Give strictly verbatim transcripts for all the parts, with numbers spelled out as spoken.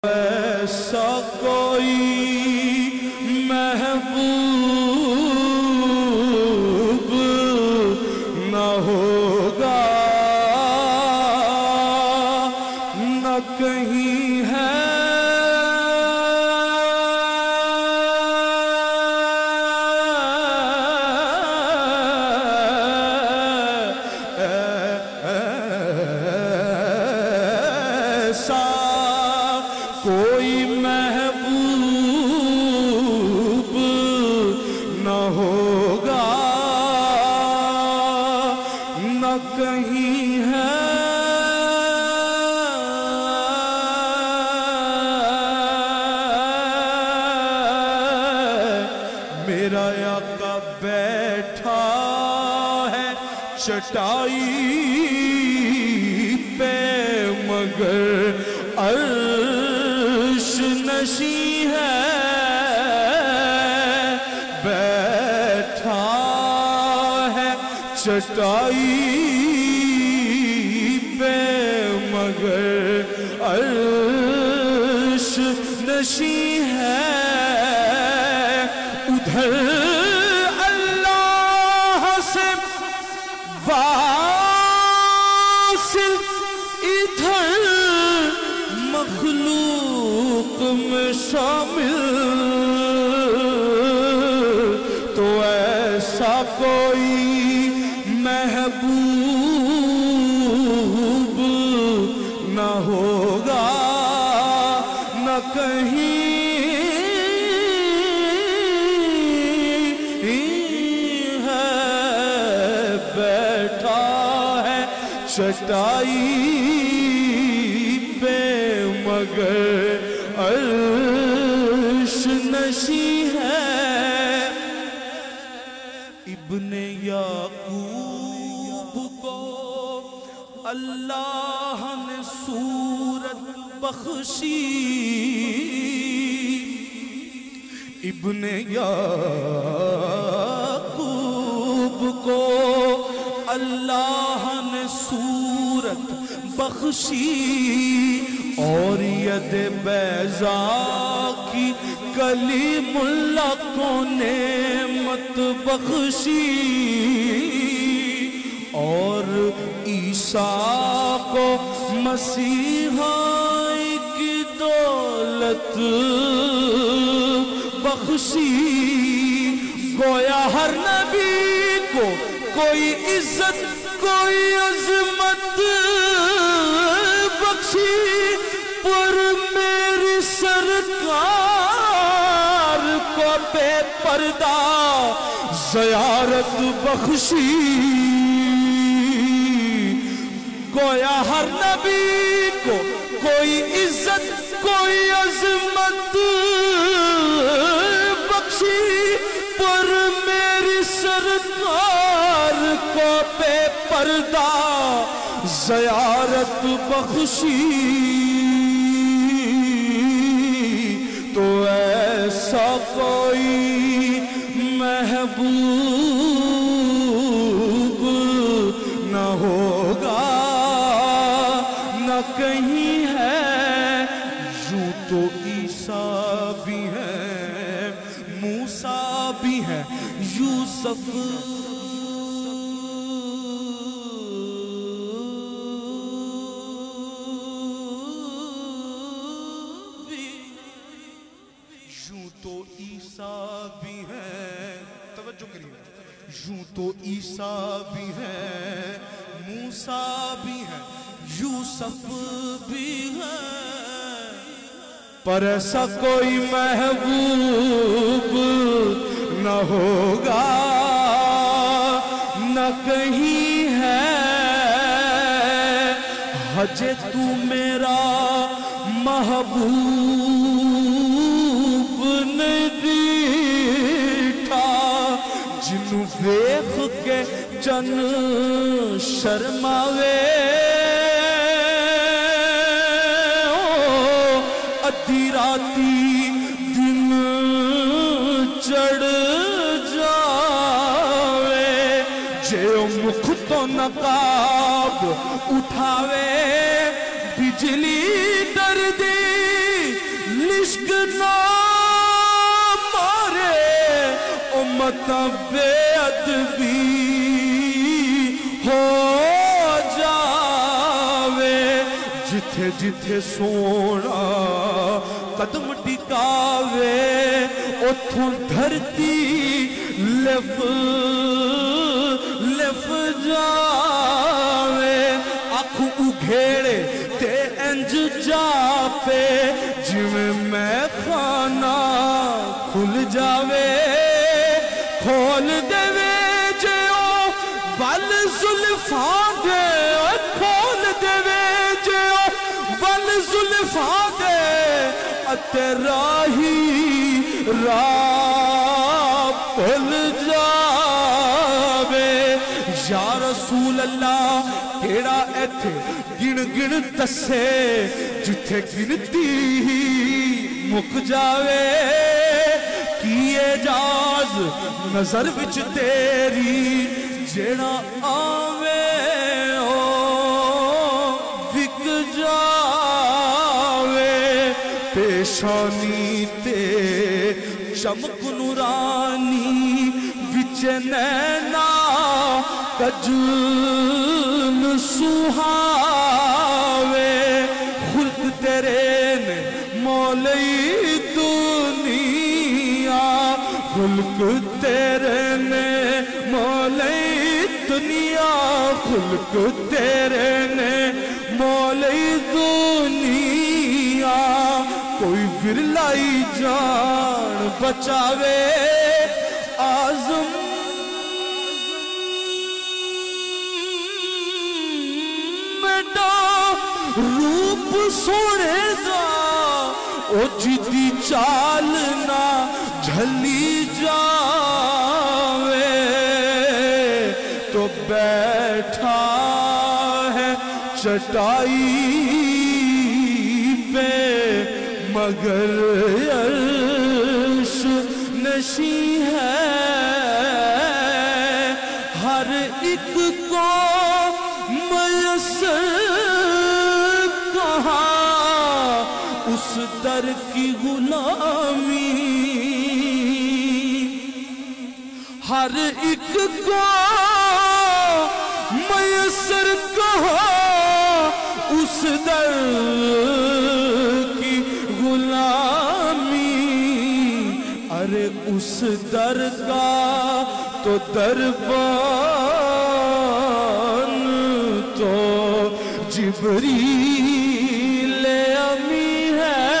ایسا کوئی محبوب نہ ہوگا نہ کہیں ہے ایسا کوئی محبوب نہ ہوگا نہ کہیں ہے میرا آقا بیٹھا ہے چٹائی پہ مگر عرش نشیں ہے بیٹھا ہے چٹائی پہ مگر عرش نشیں ہے ادھر اللہ سے واصل ادھر مخلوق میں شامل تو ایسا کوئی محبوب نہ ہوگا نہ کہیں ہے بیٹھا ہے چٹائی مگر عرش نشیں ہے ابن یعقوب کو اللہ نے صورت بخشی ابن یعقوب کو اللہ نے صورت بخشی اور ید بیضا کی کلیم اللہ کو نعمت بخشی اور عیسیٰ کو مسیحا کی دولت بخشی گویا ہر نبی کو کوئی عزت کوئی عظمت بخشی پر میری سرکار کو بے پردہ زیارت بخشی گویا ہر نبی کو کوئی عزت کوئی عظمت بخشی پر میری سرکار کو بے پردہ زیارت بخشی تو ایسا کوئی محبوب نہ ہوگا نہ کہیں ہے یوں تو عیسیٰ بھی ہیں موسیٰ بھی ہیں یوسف بھی ہیں توجہ کریے یوں تو عیسیٰ بھی ہیں موسیٰ بھی ہیں یوسف بھی ہیں پر ایسا کوئی محبوب نہ ہوگا نہ کہیں ہے حج تو میرا محبوب جنوں ویخ کے جن شرماوے ادھی راتی دن چڑھ جاوے جے مکھ تو نقاب اٹھاوے بجلی در دی عشق نہ مارے امتاں بے ادبی ہو جاوے جتھے جتھے سونا قدم ٹکاوے اتھوں دھرتی لف لف جاوے آنکھوں اگھیڑے تے انج جاپے جویں میں خانہ کھل جاوے کھول دے وے جیو بل زلفاں دے کھول دے وے جیو بل زلفاں دے اتے راہی راہ پھل جاوے یا رسول اللہ کیڑا ایتھے گن گن دسے جتھے گنتی مک جاوے کی اعجاز نظر وچ تیری جیڑا آوے او وک جاوے پیشانی تے چمک نورانی وچ نینا کجل سہاوے خلق تیرے نے مولی دنیا خلق تیرے نے مولی دنیا خلق تیرے نے مولی دنیا کوئی ورلائی جان بچاوے آزم روپ سونے دا او جدی چالنا جھلی جاوے تو بیٹھا ہے چٹائی پہ مگر عرش نشی ہے ہر ایک کو میسر اس در کی غلامی ہر ایک کو میسر کہا اس در کی غلامی ارے اس در کا تو دربان تو جبریل امی ہے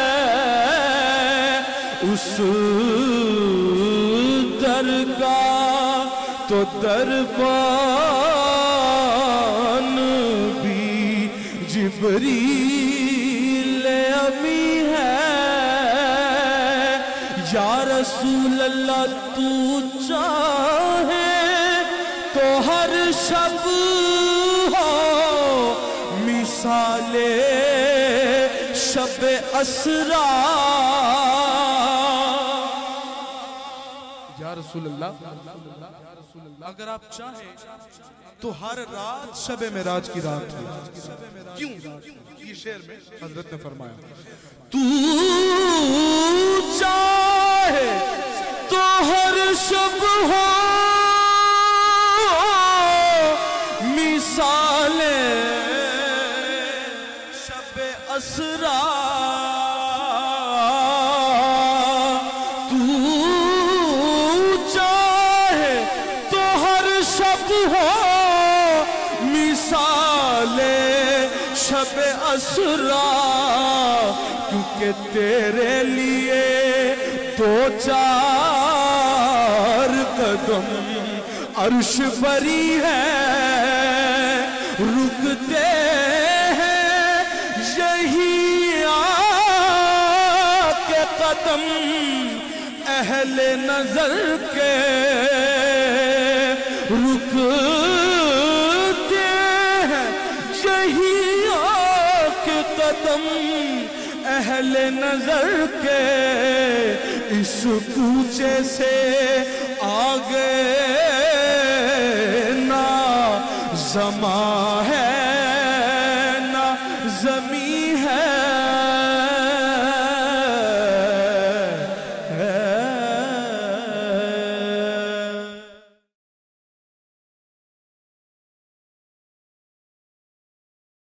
اس در کا تو دربان بھی جبریل امی ہے یا رسول اللہ تو چاہے تو ہر شب ہو مثال شب اسرا یا رسول اللہ اگر آپ چاہیں تو ہر رات شب معراج کی رات ہے کیوں یہ شعر میں حضرت نے فرمایا تو چاہے تو ہر شب ہو مثال شب اسرا تو چاہے تو ہر شب ہو مثال شب اسرا کیونکہ تیرے لیے دو چار قدم عرش بری ہے رکتے ہیں یہی آکے قدم اہل نظر کے رکتے ہیں یہی آکے قدم اہل نظر کے اس کوچے سے آگے نا زماں ہے